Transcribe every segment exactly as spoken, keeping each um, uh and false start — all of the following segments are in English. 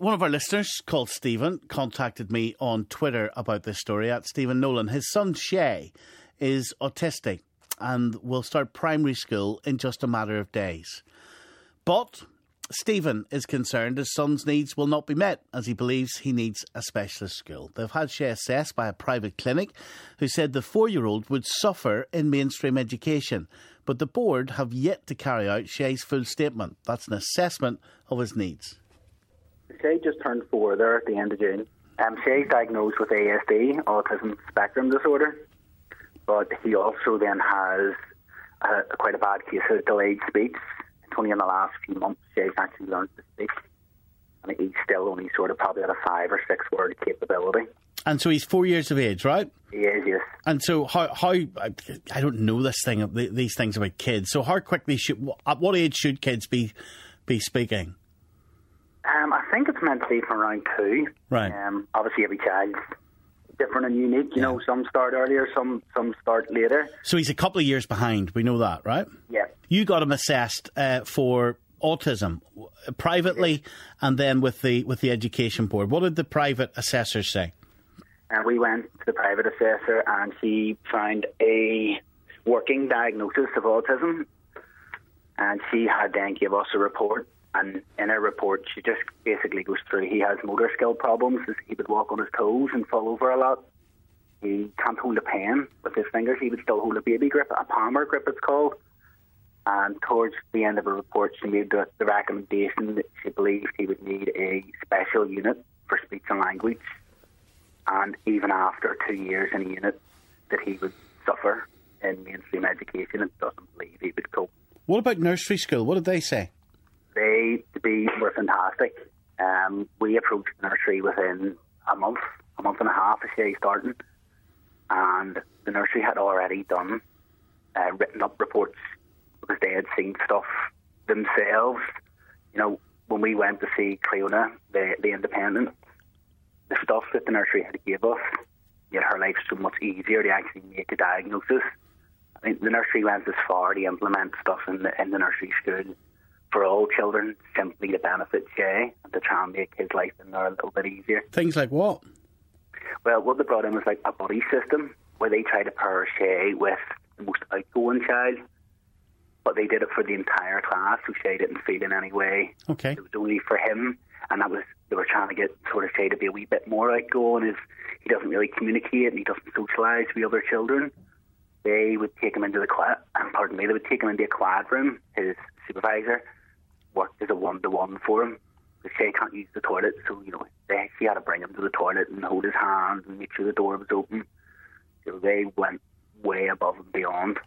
one of our listeners, called Stephen, contacted me on Twitter about this story, at Stephen Nolan. His son Shay is autistic and will start primary school in just a matter of days. But Stephen is concerned his son's needs will not be met, as he believes he needs a specialist school. They've had Shay assessed by a private clinic who said the four-year-old would suffer in mainstream education. But the board have yet to carry out Shay's full statement. That's an assessment of his needs. Shay just turned four there at the end of June. Um, Shay's diagnosed with A S D, autism spectrum disorder, but he also then has uh, quite a bad case of delayed speech. It's only in the last few months Shay's actually learned to speak, and he's still only sort of probably at a five or six word capability. And so he's four years of age, right? He is, yes. And so how, how I don't know this thing, these things about kids. So how quickly should, at what age should kids be be speaking? Um, I think it's meant to be from around two. Right. Um, obviously every child's different and unique. You Yeah. know, some start earlier, some some start later. So he's a couple of years behind. We know that, right? Yeah. You got him assessed uh, for autism uh, privately, and then with the with the education board. What did the private assessors say? And we went to the private assessor, and she found a working diagnosis of autism, and she had then give us a report. And in her report, she just basically goes through, he has motor skill problems. He would walk on his toes and fall over a lot. He can't hold a pen with his fingers. He would still hold a baby grip, a palmer grip it's called. And towards the end of her report, she made the, the recommendation that she believed he would need a special unit for speech and language. And even after two years in a unit, that he would suffer in mainstream education and doesn't believe he would cope. What about nursery school? What did they say? They, to be, were fantastic. Um, we approached the nursery within a month, a month and a half of Shay starting, and the nursery had already done uh, written up reports because they had seen stuff themselves. You know, when we went to see Cleona, the, the independent, the stuff that the nursery had to give us made her life so much easier to actually make a diagnosis. I mean, the nursery went as far to implement stuff in the, in the nursery school for all children, simply to benefit Shay and to try and make his life in there a little bit easier. Things like what? Well, what they brought in was like a buddy system where they tried to pair Shay with the most outgoing child, but they did it for the entire class, so Shay didn't feel in any way. Okay. It was only for him, and that was, they were trying to get sort of Shay to be a wee bit more outgoing. If he doesn't really communicate and he doesn't socialise with other children, they would take him into the quiet, pardon me, they would take him into a quiet room. His supervisor worked as a one-to-one for him. Because Shay can't use the toilet, so, you know, they, she had to bring him to the toilet and hold his hand and make sure the door was open. So they went way above and beyond.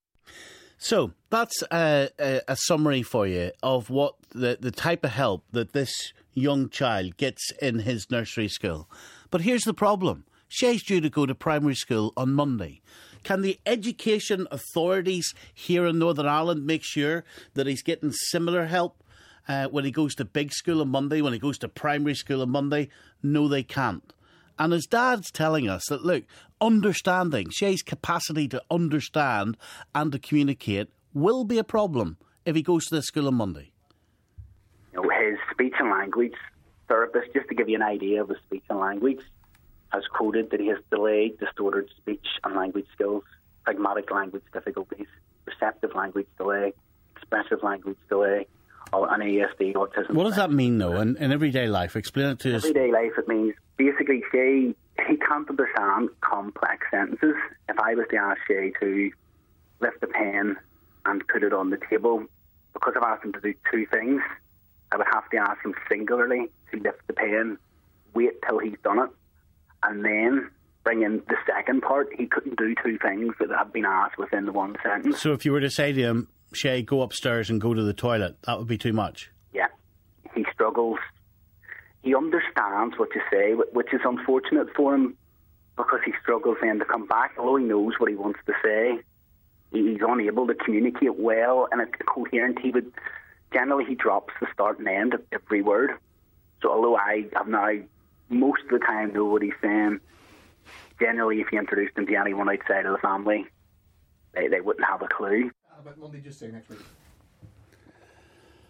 So that's a, a, a summary for you of what the, the type of help that this young child gets in his nursery school. But here's the problem. Shay's due to go to primary school on Monday. Can the education authorities here in Northern Ireland make sure that he's getting similar help uh, when he goes to big school on Monday, when he goes to primary school on Monday? No, they can't. And his dad's telling us that, look, understanding, Shay's capacity to understand and to communicate will be a problem if he goes to this school on Monday. You know, his speech and language therapist, just to give you an idea of his speech and language, has quoted that he has delayed, distorted speech and language skills, pragmatic language difficulties, receptive language delay, expressive language delay, or an A S D, autism. What does that mean, though, in, in everyday life? Explain it to us. Everyday life, it means basically Shay, he can't understand complex sentences. If I was to ask Shay to lift a pen and put it on the table, because I've asked him to do two things, I would have to ask him singularly to lift the pen, wait till he's done it, and then bring in the second part. He couldn't do two things that have been asked within the one sentence. So if you were to say to him, Shay, go upstairs and go to the toilet, that would be too much? Yeah. He struggles. He understands what you say, which is unfortunate for him because he struggles then to come back. Although he knows what he wants to say, he's unable to communicate well and it's coherent. He would, generally he drops the start and end of every word. So although I have now most of the time know what he's saying, generally if you introduced him to anyone outside of the family, they, they wouldn't have a clue. How about Monday, just say next week?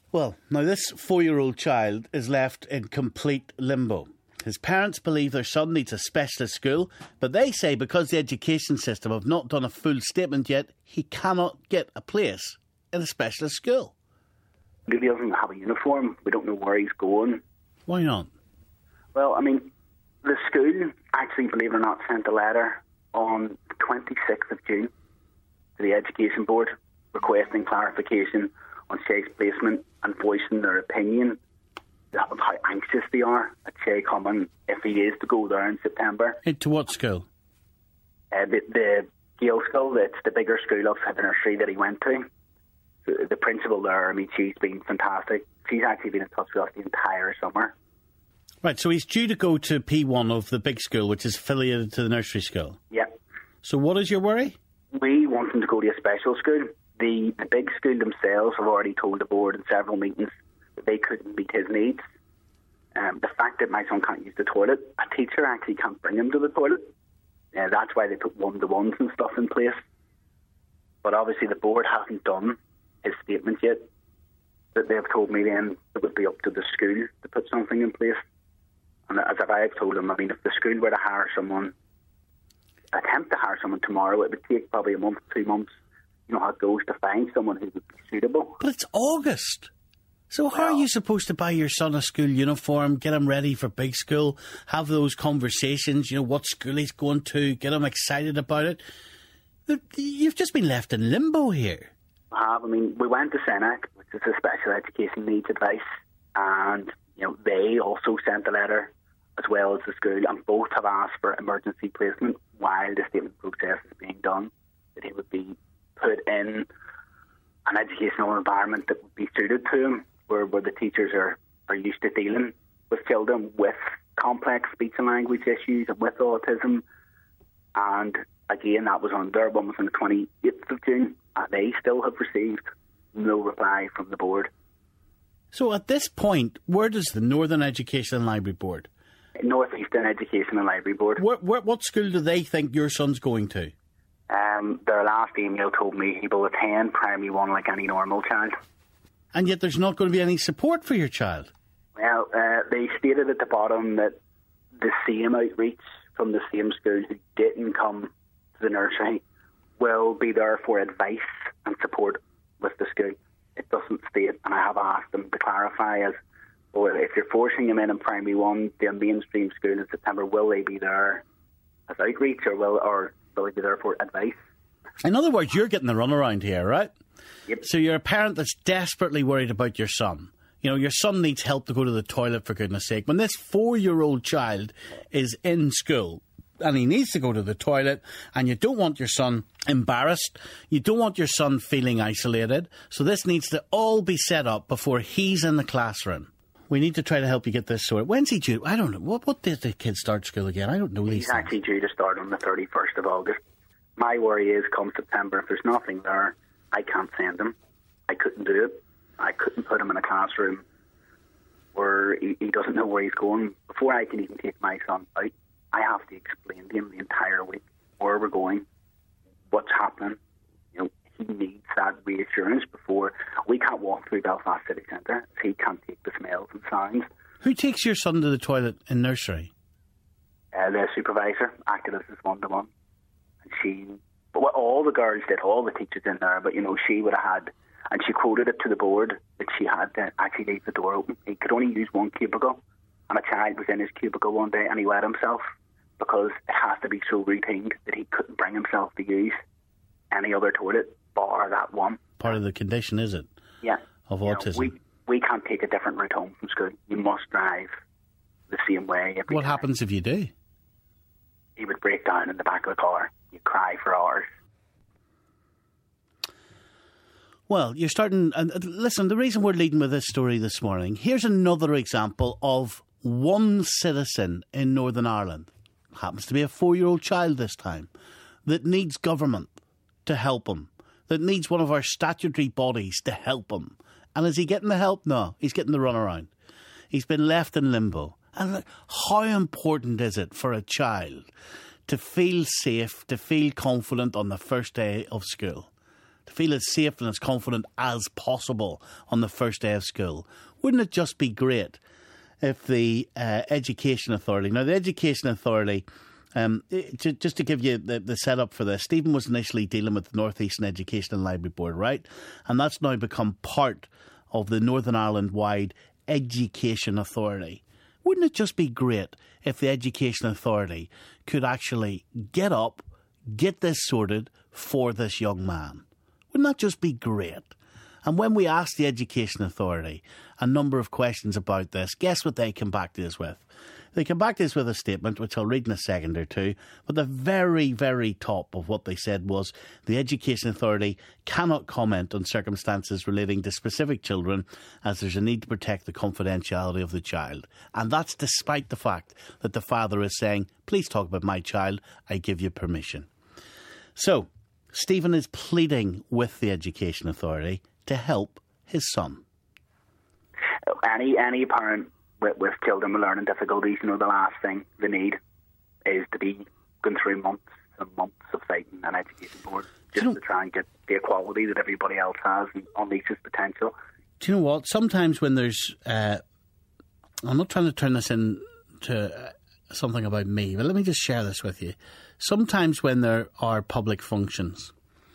Well, now this four-year-old child is left in complete limbo. His parents believe their son needs a specialist school, but they say because the education system have not done a full statement yet, he cannot get a place in a specialist school. He doesn't have a uniform. We don't know where he's going. Why not? Well, I mean, the school actually, believe it or not, sent a letter on the twenty-sixth of June to the Education Board requesting clarification on Shay's placement and voicing their opinion of how anxious they are at Shay coming, if he is to go there in September. Into what school? Uh, the, the Gale School, it's the bigger school of the nursery that he went to. The, the principal there, I mean, she's been fantastic. She's actually been in touch with us the entire summer. Right, so he's due to go to P one of the big school, which is affiliated to the nursery school. Yeah. So what is your worry? We want him to go to a special school. The, the big school themselves have already told the board in several meetings that they couldn't meet his needs. Um, the fact that my son can't use the toilet, a teacher actually can't bring him to the toilet. Uh, that's why they put one-to-ones and stuff in place. But obviously the board hasn't done his statement yet. That they've told me then it would be up to the school to put something in place. And as I've told them, I mean, if the school were to hire someone, attempt to hire someone tomorrow, it would take probably a month, two months, you know how it goes, to find someone who would be suitable. But it's August. So how well, are you supposed to buy your son a school uniform, get him ready for big school, have those conversations, you know, what school he's going to, get him excited about it? You've just been left in limbo here. I have. I mean, we went to SENAC, which is a special education needs advice, and, you know, they also sent a letter as well as the school, and both have asked for emergency placement while the statement process is being done, that he would be put in an educational environment that would be suited to him, where, where the teachers are, are used to dealing with children with complex speech and language issues and with autism. And again, that was on their one was on the twenty-eighth of June, and they still have received no reply from the board. So at this point, where does the Northern Education and Library Board? North Eastern Education and Library Board. Where, where, what school do they think your son's going to? Um, their last email told me he will attend primary one like any normal child. And yet there's not going to be any support for your child? Well, uh, they stated at the bottom that the same outreach from the same school who didn't come to the nursery will be there for advice and support with the school. It doesn't state, and I have asked them to clarify, as well, if you're forcing him in in primary one, the mainstream school in September, will they be there as outreach, or will or will they be there for advice? In other words, you're getting the runaround here, right? Yep. So you're a parent that's desperately worried about your son. You know, your son needs help to go to the toilet, for goodness sake. When this four-year-old child is in school and he needs to go to the toilet, and you don't want your son embarrassed, you don't want your son feeling isolated, so this needs to all be set up before he's in the classroom. We need to try to help you get this sorted. When's he due? I don't know. What, what did the kid start school again? I don't know these He's things. actually due to start on the thirty-first of August. My worry is, come September, if there's nothing there, I can't send him. I couldn't do it. I couldn't put him in a classroom where he, he doesn't know where he's going. Before I can even take my son out, I have to explain to him the entire week where we're going, what's happening. You know, he needs that reassurance before. We can't walk through Belfast City Centre, so he can't take the smells and sounds. Who takes your son to the toilet in nursery? Uh, the supervisor acted as his one-to-one. And she, but what all the girls did, all the teachers in there, but, you know, she would have had, and she quoted it to the board, that she had to actually leave the door open. He could only use one cubicle, and a child was in his cubicle one day and he wet himself, because it has to be so routine that he couldn't bring himself to use any other toilet bar that one. Part of the condition, is it? Yeah. Of you autism. Know, we, we can't take a different route home from school. You must drive the same way every What time. happens if you do? He would break down in the back of the car. You'd cry for hours. Well, you're starting... Uh, listen, the reason we're leading with this story this morning, here's another example of one citizen in Northern Ireland, happens to be a four-year-old child this time, that needs government to help him, that needs one of our statutory bodies to help him. And is he getting the help? No, he's getting the runaround. He's been left in limbo. And look, how important is it for a child to feel safe, to feel confident on the first day of school? to feel as safe and as confident as possible on the first day of school. Wouldn't it just be great if the uh, Education Authority... Now, the Education Authority, um, it, just to give you the, the setup for this, Stephen was initially dealing with the North Eastern Education and Library Board, right? And that's now become part of the Northern Ireland-wide Education Authority. Wouldn't it just be great if the Education Authority could actually get up, get this sorted for this young man? Wouldn't that just be great? And when we asked the Education Authority a number of questions about this, guess what they came back to us with? They came back to us with a statement, which I'll read in a second or two, but the very, very top of what they said was the Education Authority cannot comment on circumstances relating to specific children as there's a need to protect the confidentiality of the child. And that's despite the fact that the father is saying, please talk about my child, I give you permission. So, Stephen is pleading with the Education Authority to help his son. Any any parent with, with children with learning difficulties, you know, the last thing they need is to be going through months and months of fighting an education board just you know, to try and get the equality that everybody else has and unleash his potential. Do you know what? Sometimes when there's... Uh, I'm not trying to turn this into uh, something about me, but let me just share this with you. Sometimes when there are public functions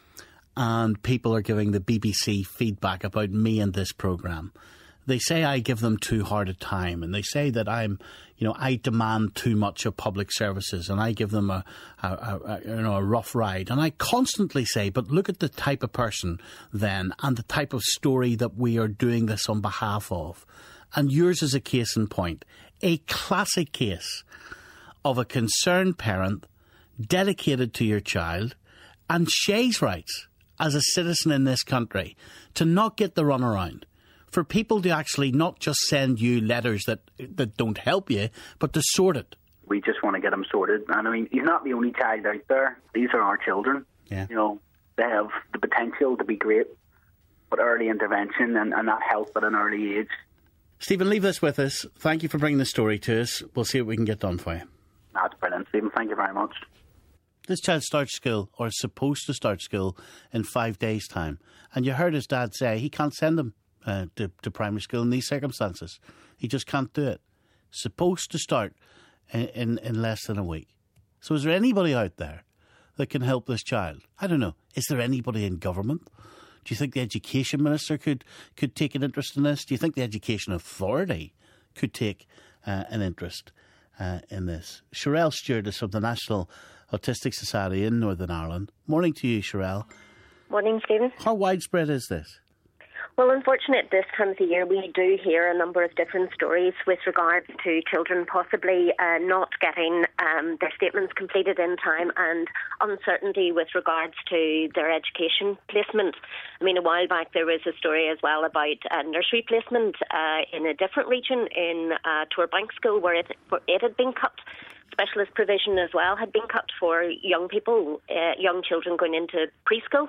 and people are giving the B B C feedback about me and this programme, they say I give them too hard a time, and they say that I'm, you know, I demand too much of public services, and I give them a, a, a, a you know, a rough ride. And I constantly say, but look at the type of person then, and the type of story that we are doing this on behalf of. And yours is a case in point, a classic case of a concerned parent dedicated to your child, and Shay's rights as a citizen in this country to not get the runaround. For people to actually not just send you letters that that don't help you, but to sort it. We just want to get him sorted. And I mean, he's not the only child out there. These are our children. Yeah. You know, they have the potential to be great, but early intervention and, and that help at an early age. Stephen, leave this with us. Thank you for bringing the story to us. We'll see what we can get done for you. That's brilliant, Stephen. Thank you very much. This child starts school, or is supposed to start school, in five days' time. And you heard his dad say he can't send him Uh, to, to primary school in these circumstances. He just can't do it. Supposed to start in, in, in less than a week. So is there anybody out there that can help this child? I don't know. Is there anybody in government? Do you think the Education Minister could, could take an interest in this? Do you think the Education Authority could take uh, an interest uh, in this? Sherelle Stewart is from the National Autistic Society in Northern Ireland. Morning to you, Sherelle. Morning, Stephen. How widespread is this? Well, unfortunately, this time of the year, we do hear a number of different stories with regard to children possibly uh, not getting um, their statements completed in time, and uncertainty with regards to their education placement. I mean, a while back there was a story as well about a nursery placement uh, in a different region in uh, Torbank School where it, where it had been cut. Specialist provision as well had been cut for young people, uh, young children going into preschool.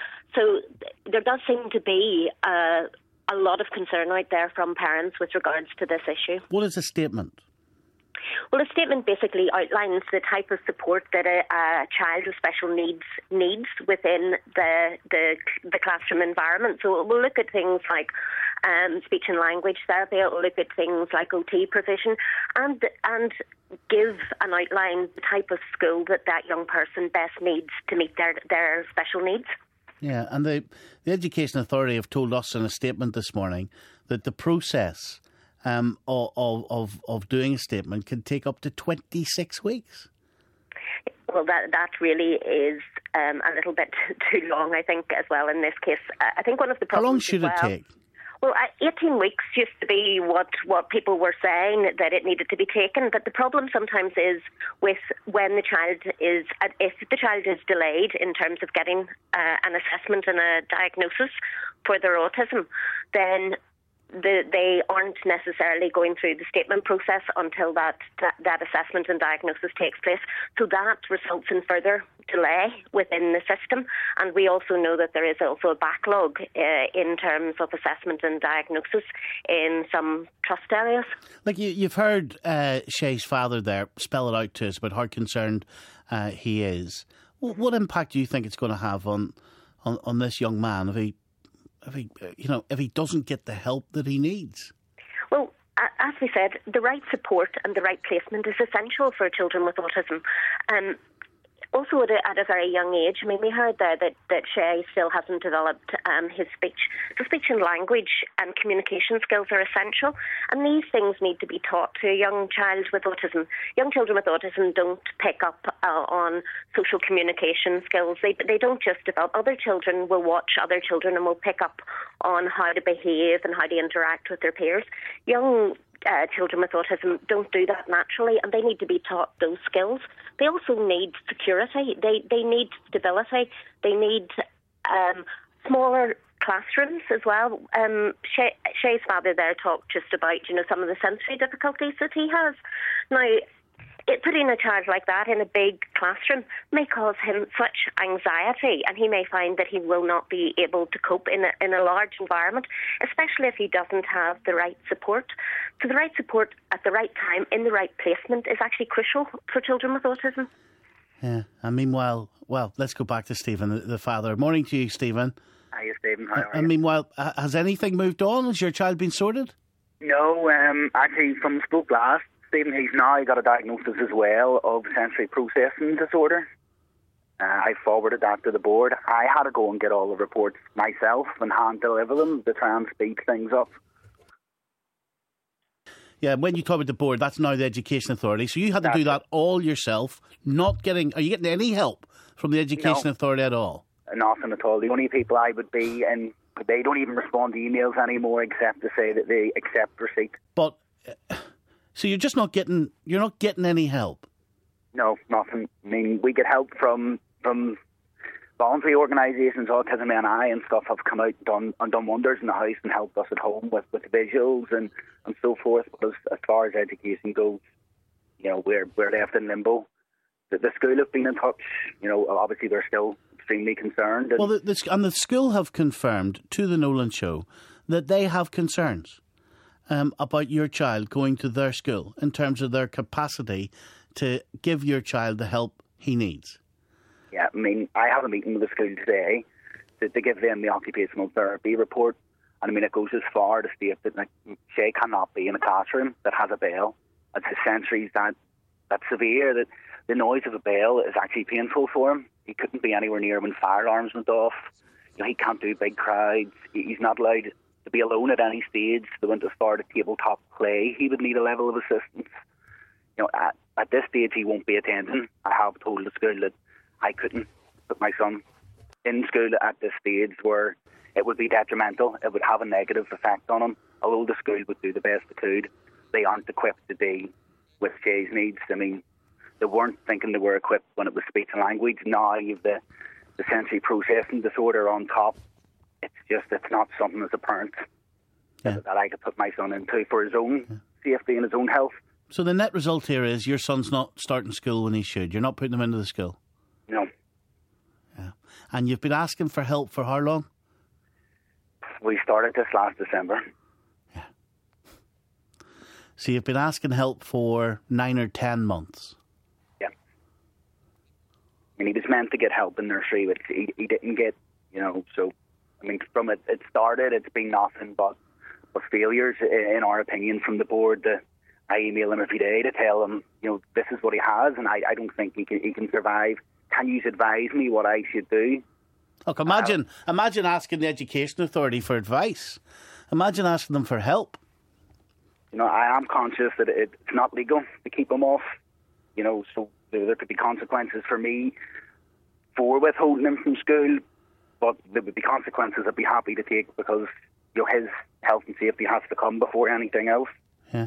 So there does seem to be uh, a lot of concern out there from parents with regards to this issue. What is a statement? Well, a statement basically outlines the type of support that a, a child with special needs needs within the, the the classroom environment. So we'll look at things like um, speech and language therapy. We'll look at things like O T provision, and and give an outline the type of school that that young person best needs to meet their their special needs. Yeah, and the, the Education Authority have told us in a statement this morning that the process um, of, of of doing a statement can take up to twenty-six weeks. Well, that that really is um, a little bit too long, I think, as well in this case. I think one of the problems. How long should well, it take? Well, eighteen weeks used to be what, what people were saying that it needed to be taken, but the problem sometimes is with when the child is, if the child is delayed in terms of getting uh, an assessment and a diagnosis for their autism, then the, they aren't necessarily going through the statement process until that, that, that assessment and diagnosis takes place. So that results in further delay within the system. And we also know that there is also a backlog uh, in terms of assessment and diagnosis in some trust areas. Like you, you've heard uh, Shay's father there spell it out to us about how concerned uh, he is. What impact do you think it's going to have on on, on this young man if he, if he, you know, if he doesn't get the help that he needs? Well, as we said, the right support and the right placement is essential for children with autism. Um, Also, at a, at a very young age, I mean, we heard there that, that Shay still hasn't developed um, his speech. So speech and language and communication skills are essential, and these things need to be taught to a young child with autism. Young children with autism don't pick up uh, on social communication skills. They, they don't just develop. Other children will watch other children and will pick up on how to behave and how to interact with their peers. Young Uh, children with autism don't do that naturally, and they need to be taught those skills. They also need security. They they need stability. They need um, smaller classrooms as well. Um, Shay, Shay's father there talked just about, you know, some of the sensory difficulties that he has. Now, it, putting a child like that in a big classroom may cause him such anxiety, and he may find that he will not be able to cope in a, in a large environment, especially if he doesn't have the right support. So the right support at the right time, in the right placement, is actually crucial for children with autism. Yeah, and meanwhile, well, let's go back to Stephen, the, the father. Morning to you, Stephen. Hi, Stephen. How are you? And meanwhile, has anything moved on? Has your child been sorted? No, um, actually, from spoke last, Stephen, he's now got a diagnosis as well of sensory processing disorder. Uh, I forwarded that to the board. I had to go and get all the reports myself and hand deliver them to try and speed things up. Yeah, when you talk about the board, that's now the Education Authority. So you had to that's do that all yourself, not getting... Are you getting any help from the Education no, Authority at all? Nothing at all. The only people I would be... and they don't even respond to emails anymore except to say that they accept receipt. But... Uh, So you're just not getting, you're not getting any help? No, nothing. I mean, we get help from from voluntary organisations, Autism N I and stuff have come out and done, and done wonders in the house and helped us at home with, with visuals and, and so forth. But as, as far as education goes, you know, we're we're left in limbo. The, the school have been in touch. You know, obviously they're still extremely concerned. And well, the, the, and the school have confirmed to the Nolan Show that they have concerns Um, about your child going to their school in terms of their capacity to give your child the help he needs. Yeah, I mean, I have a meeting with the school today to, to give them the occupational therapy report. And I mean, it goes as far to state that like, Shay cannot be in a classroom that has a bell. It's his sensories that that's severe, that the noise of a bell is actually painful for him. He couldn't be anywhere near when fire alarms went off. You know, he can't do big crowds. He's not allowed to be alone at any stage. They went as far to tabletop play. He would need a level of assistance. You know, at, at this stage he won't be attending. I have told the school that I couldn't put my son in school at this stage where it would be detrimental. It would have a negative effect on him. Although the school would do the best it could, they aren't equipped to deal with Shay's needs. I mean, they weren't thinking they were equipped when it was speech and language. Now you've the, the sensory processing disorder on top. It's just, it's not something as a parent yeah. that, that I could put my son into for his own yeah. safety and his own health. So the net result here is your son's not starting school when he should. You're not putting him into the school? No. Yeah. And you've been asking for help for how long? We started this last December. Yeah. So you've been asking help for nine or ten months? Yeah. I mean, he was meant to get help in nursery, but he, he didn't get, you know, so... I mean, from it, it started, it's been nothing but, but failures, in our opinion, from the board. The, I email him every day to tell him, you know, this is what he has, and I, I don't think he can, he can survive. Can you advise me what I should do? Look, imagine, uh, imagine asking the Education Authority for advice. Imagine asking them for help. You know, I am conscious that it, it's not legal to keep him off, you know, so there, there could be consequences for me for withholding him from school. But there would be consequences I'd be happy to take because, you know, his health and safety has to come before anything else. Yeah.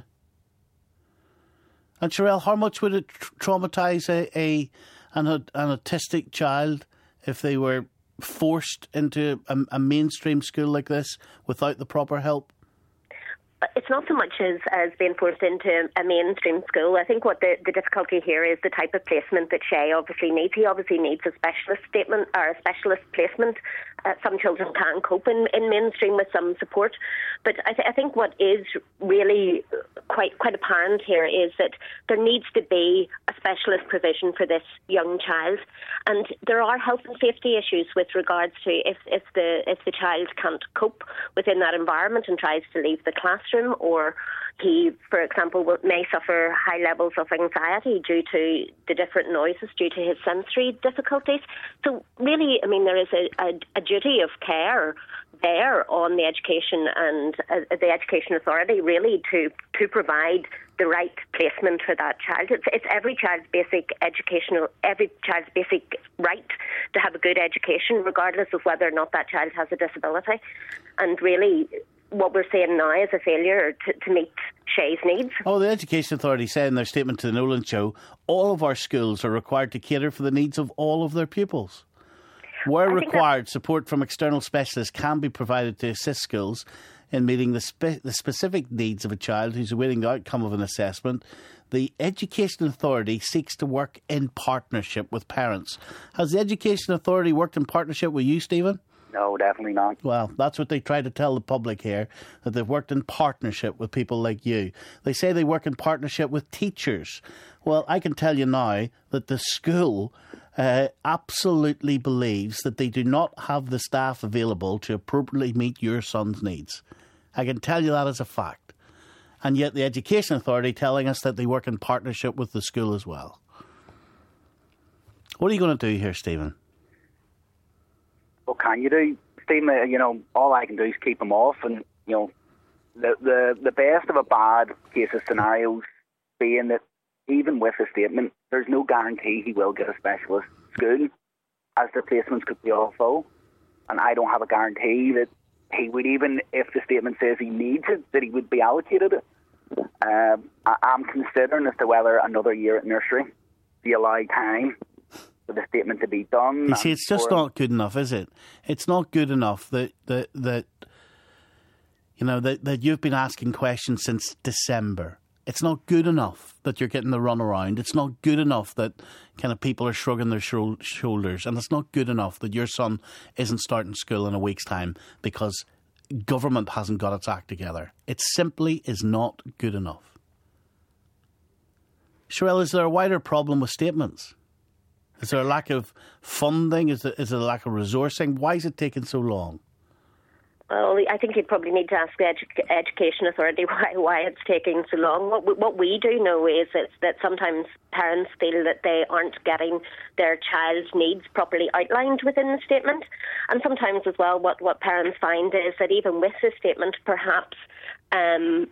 And Sherelle, how much would it tra- traumatise a, a an, an autistic child if they were forced into a, a mainstream school like this without the proper help? It's not so much as, as being forced into a mainstream school. I think what the, the difficulty here is the type of placement that Shay obviously needs. He obviously needs a specialist statement or a specialist placement Uh, some children can cope in, in mainstream with some support. But I, th- I think what is really quite quite apparent here is that there needs to be a specialist provision for this young child. And there are health and safety issues with regards to if, if the if the child can't cope within that environment and tries to leave the classroom, or he, for example, will, may suffer high levels of anxiety due to the different noises, due to his sensory difficulties. So really, I mean, there is a, a, a duty of care there on the education and uh, the education authority really to, to provide the right placement for that child. It's, it's every child's basic educational, every child's basic right to have a good education, regardless of whether or not that child has a disability. And really, what we're seeing now is a failure to, to meet Shay's needs. Oh, the Education Authority said in their statement to the Nolan Show, all of our schools are required to cater for the needs of all of their pupils. Where required, support from external specialists can be provided to assist schools in meeting the, spe- the specific needs of a child who's awaiting the outcome of an assessment. The Education Authority seeks to work in partnership with parents. Has the Education Authority worked in partnership with you, Stephen? No, definitely not. Well, that's what they try to tell the public here, that they've worked in partnership with people like you. They say they work in partnership with teachers. Well, I can tell you now that the school uh, absolutely believes that they do not have the staff available to appropriately meet your son's needs. I can tell you that as a fact. And yet the Education Authority telling us that they work in partnership with the school as well. What are you going to do here, Stephen? What can you do, Stephen? Uh, you know, all I can do is keep him off, and you know, the the the best of a bad case of scenarios being that even with a statement, there's no guarantee he will get a specialist school, as the placements could be all full, and I don't have a guarantee that he would, even if the statement says he needs it, that he would be allocated it. Uh, I, I'm considering as to whether another year at nursery be allowed time for the statement to be done. You see, it's just not good enough, is it? It's not good enough that that that you know that, that you've been asking questions since December. It's not good enough that you're getting the runaround. It's not good enough that kind of people are shrugging their shou- shoulders, and it's not good enough that your son isn't starting school in a week's time because government hasn't got its act together. It simply is not good enough. Sherelle, is there a wider problem with statements? Is there a lack of funding? Is there, is there a lack of resourcing? Why is it taking so long? Well, I think you'd probably need to ask the edu- Education Authority why why it's taking so long. What we, what we do know is that, that sometimes parents feel that they aren't getting their child's needs properly outlined within the statement. And sometimes as well, what, what parents find is that even with the statement, perhaps um,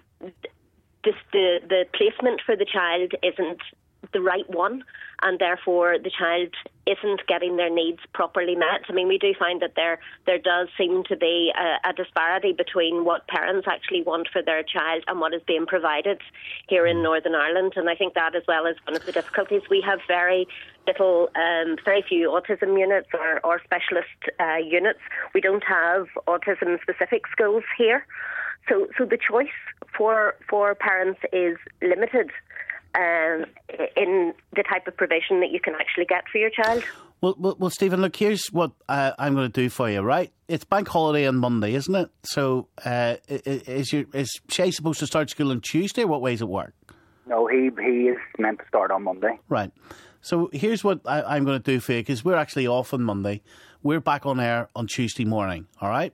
this, the, the placement for the child isn't the right one, and therefore the child isn't getting their needs properly met. I mean, we do find that there there does seem to be a, a disparity between what parents actually want for their child and what is being provided here in Northern Ireland, and I think that as well is one of the difficulties. We have very little, um, very few autism units or, or specialist uh, units. We don't have autism-specific schools here, so so the choice for for parents is limited Um, in the type of provision that you can actually get for your child. Well, well, well Stephen, look, here's what uh, I'm going to do for you, right? It's bank holiday on Monday, isn't it? So uh, is, your, is Shay supposed to start school on Tuesday? What way does it work? No, he he is meant to start on Monday. Right. So here's what I, I'm going to do for you, because we're actually off on Monday. We're back on air on Tuesday morning, all right?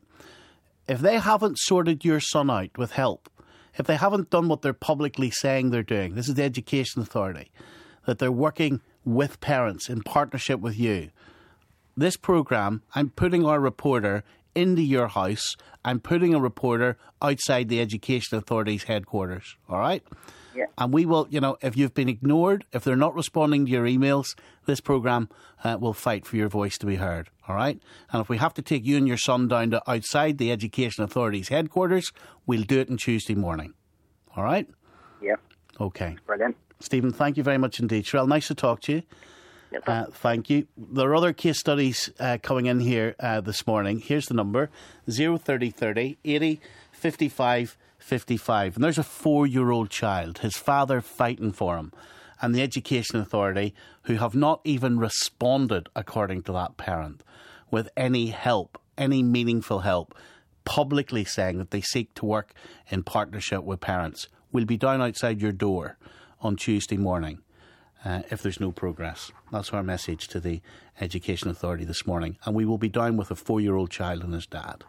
If they haven't sorted your son out with help, if they haven't done what they're publicly saying they're doing, this is the Education Authority, that they're working with parents in partnership with you. This programme, I'm putting our reporter into your house. I'm putting a reporter outside the Education Authority's headquarters, all right? Yeah. And we will, you know, if you've been ignored, if they're not responding to your emails, this programme uh, will fight for your voice to be heard, all right? And if we have to take you and your son down to outside the Education Authority's headquarters, we'll do it on Tuesday morning, all right? Yeah. Okay. Brilliant. Stephen, thank you very much indeed. Sherelle, nice to talk to you. No uh, thank you. There are other case studies uh, coming in here uh, this morning. Here's the number, zero thirty thirty eighty fifty-five fifty-five. And there's a four-year-old child, his father fighting for him, and the Education Authority, who have not even responded, according to that parent, with any help any meaningful help, publicly saying that they seek to work in partnership with parents, we'll be down outside your door on Tuesday morning uh, if there's no progress. That's our message to the Education Authority this morning. And we will be down with a four-year-old child and his dad.